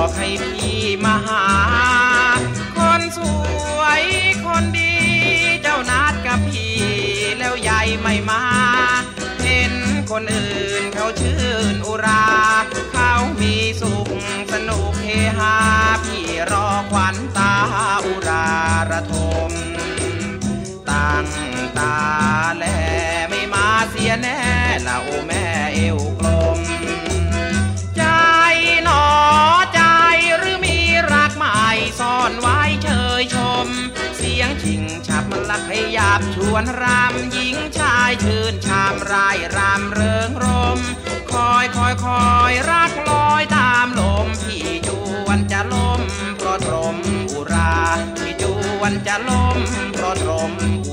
อกให้พี่มาหาคนสวยคนดีเจ้านัดกับพี่แล้วยายไม่มาเห็นคนอื่นเขาชื่นอุราเขามีสุขสนุกเฮฮาพี่รอขวัญตาอุราระทมตั้งตาแลไม่มาเสียแน่ละโอแม่เอวกลมใจหนอใจหรือมีรักใหม่ซ่อนไว้เชยชมเสียงชิงฉับมันลักให้หยาบชวนรำหญิงชายชื่นชามรายรำเริงรมคอยรักลอยตามลมพี่จวนจะล้มเพราะตรมอุราพี่จวนจะล้มเพราะตรม